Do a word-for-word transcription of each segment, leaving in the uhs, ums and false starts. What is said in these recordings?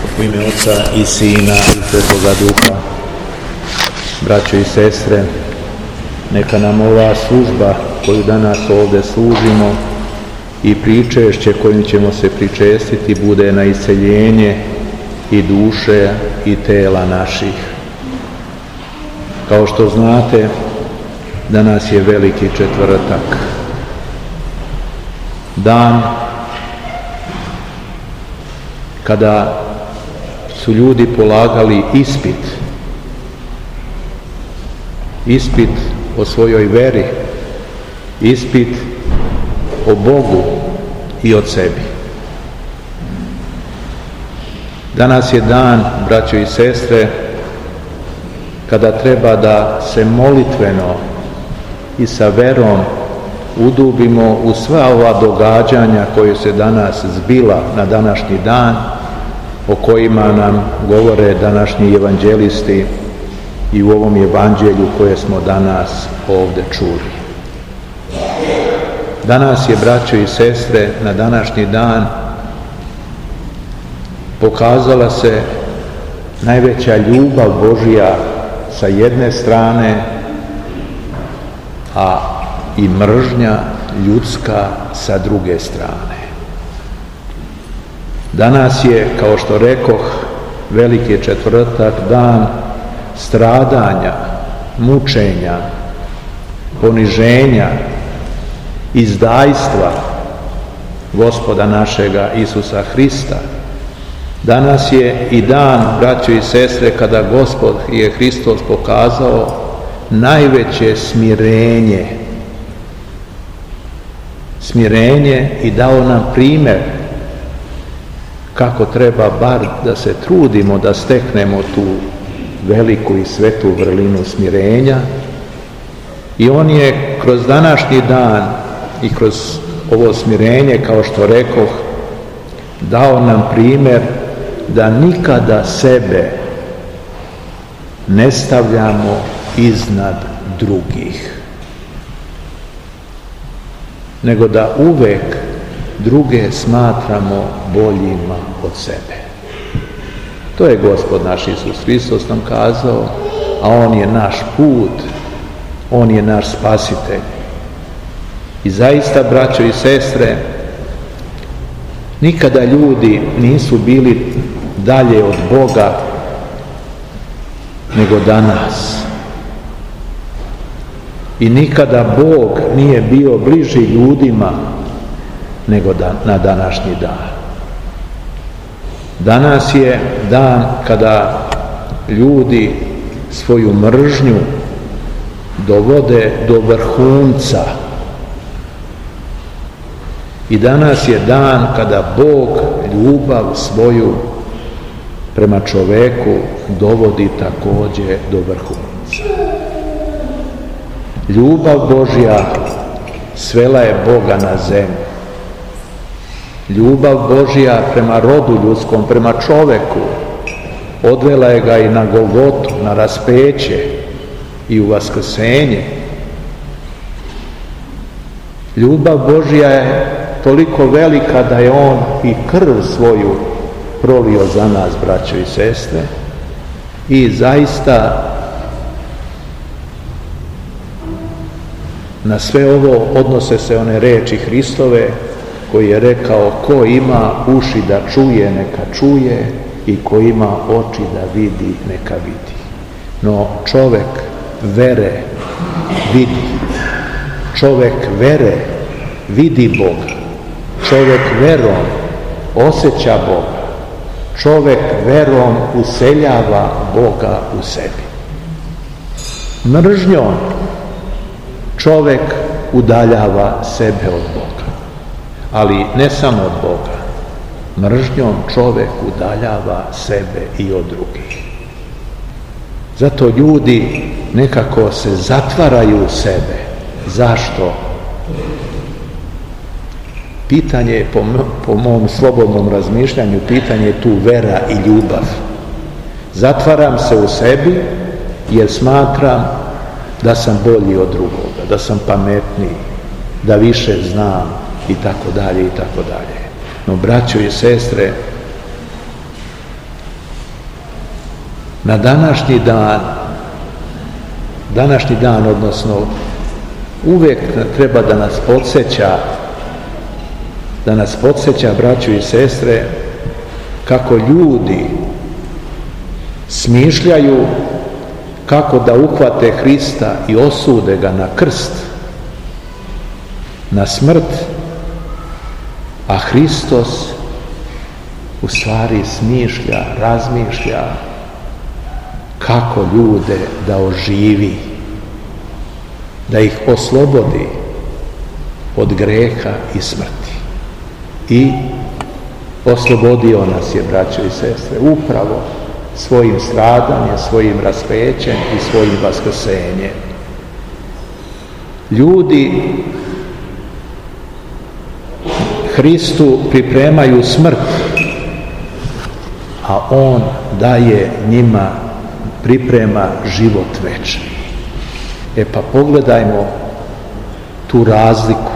U ime Oca i Sina i Svetoga Duha. Braćo i sestre, neka nam ova služba koju danas ovdje služimo i pričešće kojim ćemo se pričestiti bude na isceljenje i duše i tela naših. Kao što znate, danas je Veliki četvrtak, dan kada su ljudi polagali ispit, ispit o svojoj veri, ispit o Bogu i o sebi. Danas je dan, braćo i sestre, kada treba da se molitveno i sa verom udubimo u sva ova događanja koje se danas zbila na današnji dan, o kojima nam govore današnji evanđelisti i u ovom evanđelju koje smo danas ovdje čuli. Danas je, braćo i sestre, na današnji dan pokazala se najveća ljubav Božja sa jedne strane, a i mržnja ljudska sa druge strane. Danas je, kao što rekoh, Veliki četvrtak, dan stradanja, mučenja, poniženja, izdajstva Gospoda našega Isusa Hrista. Danas je i dan, braćo i sestre, kada Gospod je Hristos pokazao najveće smirenje, smirenje i dao nam primjer kako treba bar da se trudimo da steknemo tu veliku i svetu vrlinu smirenja. I on je kroz današnji dan i kroz ovo smirenje, kao što rekoh, dao nam primjer da nikada sebe ne stavljamo iznad drugih, nego da uvek druge smatramo boljima od sebe. To je Gospod naš Isus Hristos nam kazao, a On je naš put, On je naš spasitelj. I zaista, braćo i sestre, nikada ljudi nisu bili dalje od Boga nego danas. I nikada Bog nije bio bliži ljudima nego da, na današnji dan. Danas je dan kada ljudi svoju mržnju dovode do vrhunca. I danas je dan kada Bog ljubav svoju prema čoveku dovodi također do vrhunca. Ljubav Božja svela je Boga na zemlju. Ljubav Božja prema rodu ljudskom, prema čoveku, odvela je ga i na Golgotu, na raspeće i u vaskrsenje. Ljubav Božja je toliko velika da je On i krv svoju prolio za nas, braćo i sestre. I zaista na sve ovo odnose se one reči Hristove koji je rekao: ko ima uši da čuje, neka čuje, i ko ima oči da vidi, neka vidi. No čovek vere vidi. Čovek vere vidi Boga. Čovek verom osjeća Boga. Čovek verom useljava Boga u sebi. Mržnjom čovek udaljava sebe od Boga. Ali ne samo od Boga. Mržnjom čovek udaljava sebe i od drugih. Zato ljudi nekako se zatvaraju u sebe. Zašto? Pitanje je, po, po mom slobodnom razmišljanju, pitanje je tu vera i ljubav. Zatvaram se u sebi jer smatram da sam bolji od drugoga, da sam pametniji, da više znam i tako dalje i tako dalje. No, braćo i sestre, Na današnji dan, današnji dan, odnosno uvijek treba da nas podsjeća, da nas podsjeća, braćo i sestre, kako ljudi smišljaju kako da uhvate Hrista i osude ga na krst, na smrt, a Hristos u stvari smišlja, razmišlja kako ljude da oživi, da ih oslobodi od greha i smrti. I oslobodio nas je, braćo i sestre, upravo svojim stradanjem, svojim raspećem i svojim vaskrsenjem. Ljudi Hristu pripremaju smrt, a on daje njima, priprema život večni. E pa pogledajmo tu razliku,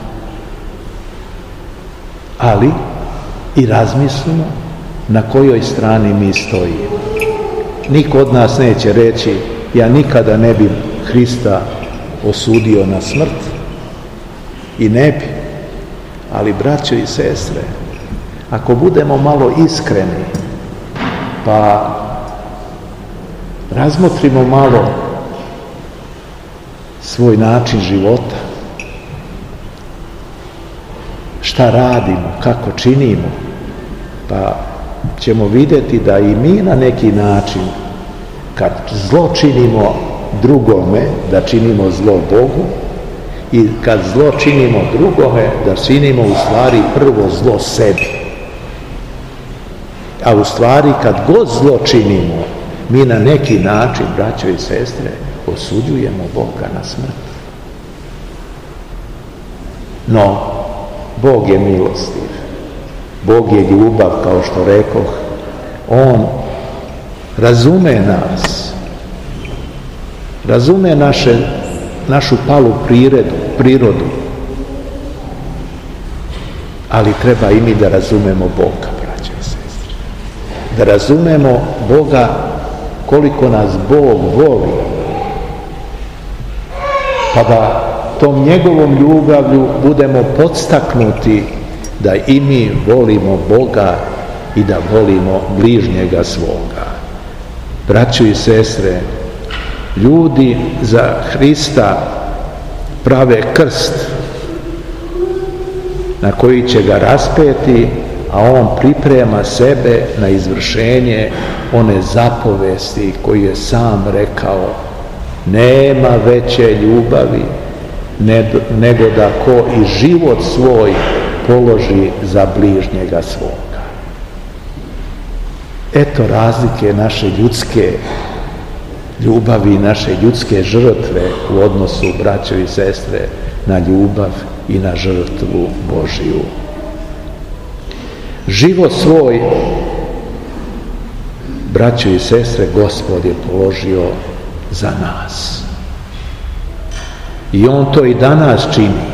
ali i razmislimo na kojoj strani mi stojimo. Niko od nas neće reći ja nikada ne bi Hrista osudio na smrt, i ne bi. Ali, braćo i sestre, ako budemo malo iskreni, pa razmotrimo malo svoj način života, šta radimo, kako činimo, pa ćemo vidjeti da i mi na neki način, kad zlo činimo drugome, da činimo zlo Bogu, i kad zlo činimo drugome, da činimo u stvari prvo zlo sebi. A u stvari kad god zlo činimo, mi na neki način, braćo i sestre, osuđujemo Boga na smrt. No, Bog je milostiv. Bog je ljubav, kao što rekoh. On razume nas, razume naše, našu palu prirodu, prirodu, ali treba i mi da razumemo Boga, braće i sestre. Da razumemo Boga, koliko nas Bog voli, pa da tom njegovom ljubavlju budemo podstaknuti da i mi volimo Boga i da volimo bližnjega svoga. Braćo i sestre, ljudi za Hrista prave krst na koji će ga raspeti, a on priprema sebe na izvršenje one zapovesti koju je sam rekao: nema veće ljubavi nego da ko i život svoj položi za bližnjega svoga. Eto razlike naše ljudske ljubavi, naše ljudske žrtve u odnosu, braćo i sestre, na ljubav i na žrtvu Božiju. Život svoj, braćo i sestre, Gospod je položio za nas. I on to i danas čini.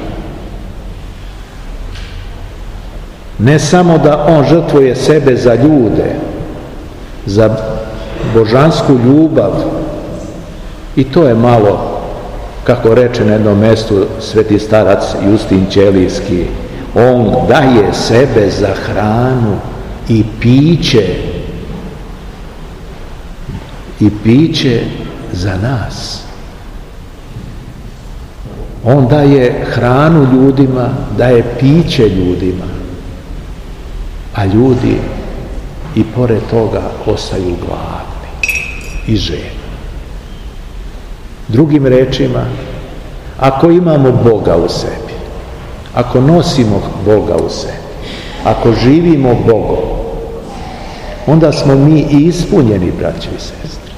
Ne samo da on žrtvuje sebe za ljude, za božansku ljubav, i to je malo, kako reče na jednom mjestu sveti starac Justin Ćelijski, on daje sebe za hranu i piće, i piće za nas. On daje hranu ljudima, daje piće ljudima, a ljudi i pored toga ostaju gladni i žedni. Drugim rečima, ako imamo Boga u sebi, ako nosimo Boga u sebi, ako živimo Bogom, onda smo mi i ispunjeni, braćo i sestre.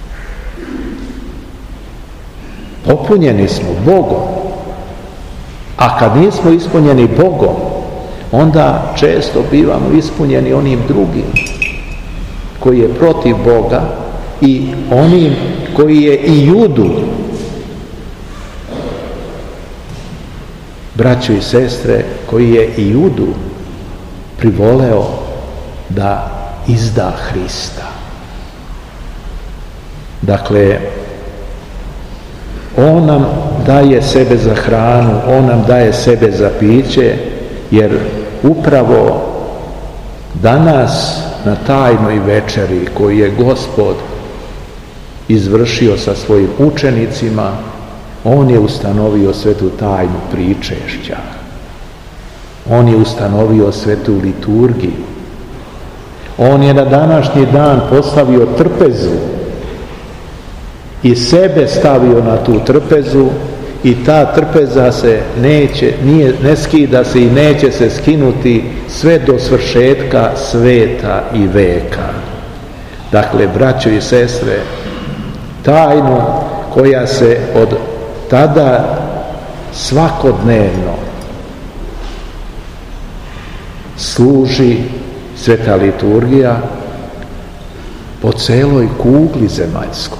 Popunjeni smo Bogom. A kad nismo ispunjeni Bogom, onda često bivamo ispunjeni onim drugim koji je protiv Boga i onim koji je i Judu, braćo i sestre, koji je i Judu privoleo da izda Hrista. Dakle, on nam daje sebe za hranu, on nam daje sebe za piće, jer upravo danas na tajnoj večeri koju je Gospod izvršio sa svojim učenicima, on je ustanovio svetu tajnu pričešća. On je ustanovio svetu liturgiju. On je na današnji dan postavio trpezu i sebe stavio na tu trpezu, i ta trpeza se neće, nije, ne skida se i neće se skinuti sve do svršetka sveta i veka. Dakle, braćo i sestre, tajnu koja se od tada svakodnevno služi, sveta liturgija, po celoj kugli zemaljskoj.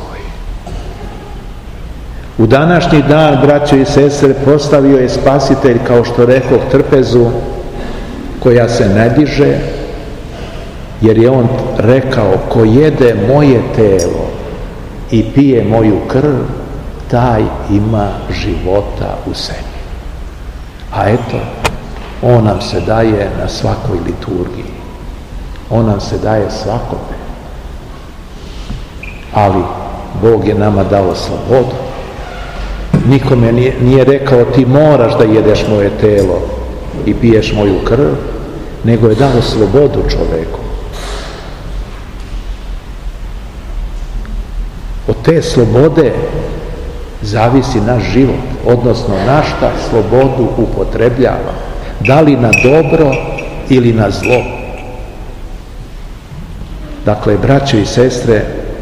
U današnji dan, braćo i sestre, postavio je Spasitelj, kao što rekoh, trpezu koja se ne diže, jer je on rekao: ko jede moje telo i pije moju krv, taj ima života u sebi. A eto, on nam se daje na svakoj liturgiji. On nam se daje svakome. Ali Bog je nama dao slobodu. Nikome nije, nije rekao: ti moraš da jedeš moje telo i piješ moju krv, nego je dao slobodu čoveku. Od te slobode zavisi naš život, odnosno na šta slobodu upotrebljava, da li na dobro ili na zlo. Dakle, braćo i sestre,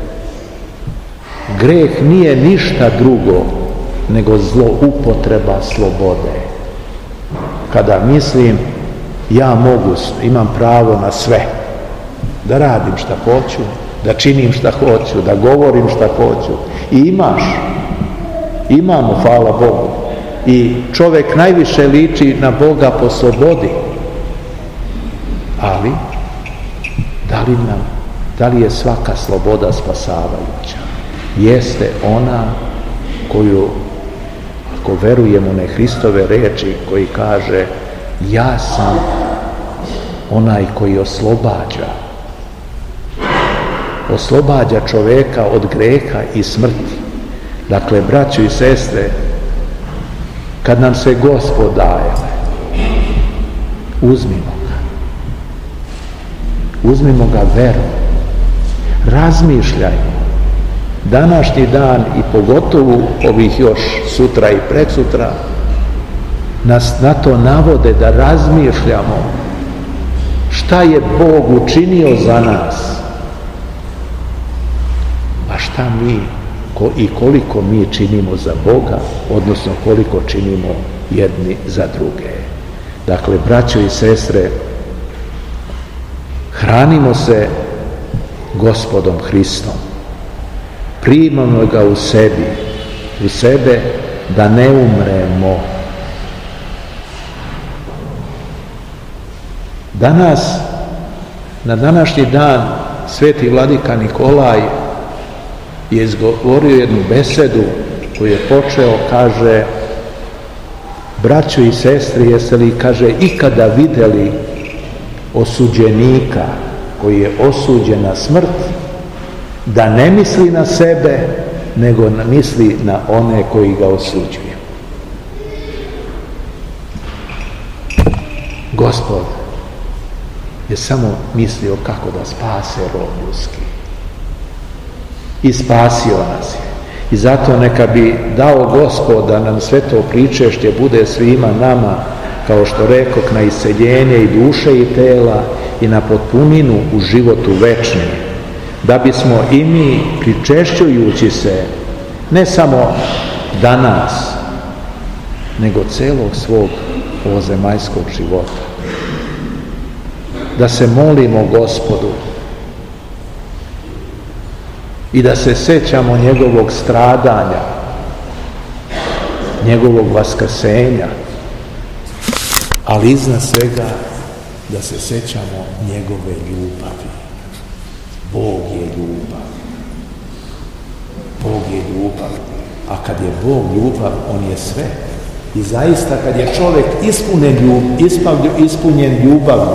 greh nije ništa drugo nego zloupotreba slobode. Kada mislim, ja mogu, imam pravo na sve, da radim šta hoću, da činim šta hoću, da govorim šta hoću. I imaš, imamo, hvala Bogu. I čovjek najviše liči na Boga po slobodi. Ali, da li nam, da li je svaka sloboda spasavajuća? Jeste ona koju, ako verujemo u Hristove reči koji kaže: ja sam onaj koji oslobađa. Oslobađa čoveka od greha i smrti. Dakle, braćo i sestre, kad nam se Gospod daje, uzmimo ga. Uzmimo ga verom. Razmišljajmo. Današnji dan i pogotovo ovih još sutra i preksutra nas na to navode da razmišljamo šta je Bog učinio za nas, a šta mi i koliko mi činimo za Boga, odnosno koliko činimo jedni za druge. Dakle, braćo i sestre, hranimo se Gospodom Hristom. Primamo ga u sebi, u sebe, da ne umremo. Danas, na današnji dan, sveti vladika Nikolaj je izgovorio jednu besedu koju je počeo, kaže: braćo i sestre, jeste li, kaže, ikada vidjeli osuđenika koji je osuđen na smrt, da ne misli na sebe, nego misli na one koji ga osuđuju. Gospod je samo mislio kako da spase rod ljudski. I spasio nas je. I zato neka bi dao Gospod da nam sve to pričešće bude svima nama, kao što rekok, na isceljenje i duše i tela i na potpuninu u životu večni, da bismo i mi, pričešćujući se ne samo danas, nego celog svog ovozemaljskog života, da se molimo Gospodu i da se sećamo njegovog stradanja, njegovog vaskrsenja, ali iznad svega da se sećamo njegove ljubavi. Bog je ljubav. Bog je ljubav. A kad je Bog ljubav, on je sve. I zaista kad je čovjek ispunjen, ljub, ispunjen ljubavlju,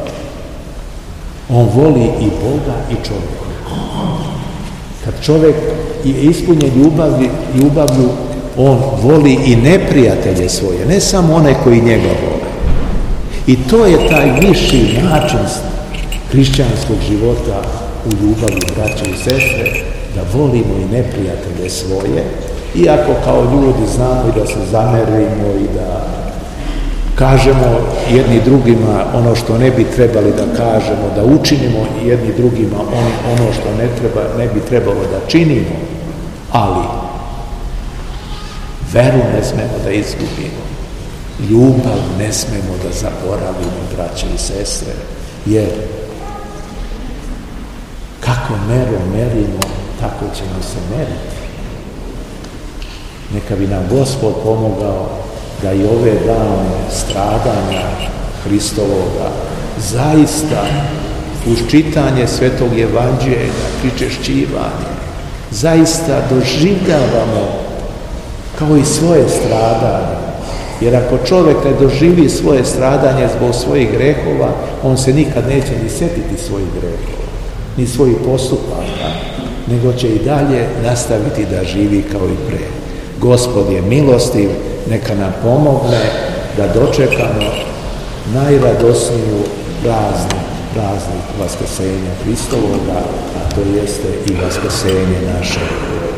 on voli i Boga i čovjeka. Kad čovjek je ispunjen ljubavlju, ljubavlju, on voli i neprijatelje svoje, ne samo one koji njega vole. I to je taj viši način hrišćanskog života u ljubavi, braće i sestre, da volimo i neprijatelje svoje, iako kao ljudi znamo i da se zamerimo i da kažemo jedni drugima ono što ne bi trebali da kažemo, da učinimo jedni drugima ono što ne, treba, ne bi trebalo da činimo, ali veru ne smemo da izgubimo, ljubav ne smemo da zaboravimo, braće i sestre, jer kako meru merimo, tako ćemo se meriti. Neka bi nam Gospod pomogao da i ove dane stradanja Hristovoga zaista uz čitanje Svetog Evanđelja, pričešćivanje, zaista doživljavamo kao i svoje stradanje. Jer ako čovjek ne doživi svoje stradanje zbog svojih grehova, on se nikad neće ni sjetiti svojih grehova, ni svojih postupaka, nego će i dalje nastaviti da živi kao i pre. Gospod je milostiv, neka nam pomogne da dočekamo najradosniju praznik, praznik Vaskrsenja Hristovoga, a to jeste i vaskrsenje naše